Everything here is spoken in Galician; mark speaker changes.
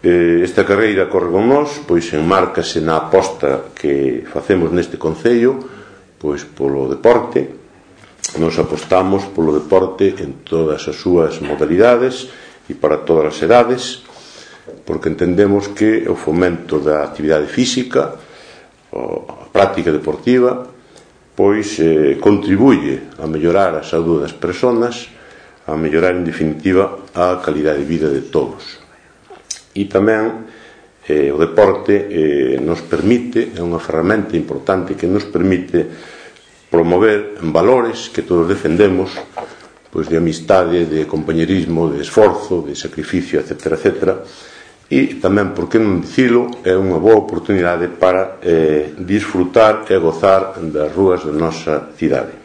Speaker 1: Esta carreira corre con nós, pois enmárcase na aposta que facemos neste concello, pois polo deporte. Nos apostamos polo deporte en todas as súas modalidades e para todas as edades, porque entendemos que o fomento da actividade física, a práctica deportiva, pois contribuye a mellorar a saúde das persoas, a mellorar en definitiva a calidade de vida de todos. E tamén o deporte nos permite, é unha ferramenta importante que nos permite promover valores que todos defendemos, pois de amistade, de compañerismo, de esforzo, de sacrificio, etc., etc. E tamén, por que non dicilo, é unha boa oportunidade para disfrutar e gozar das rúas da nosa cidade.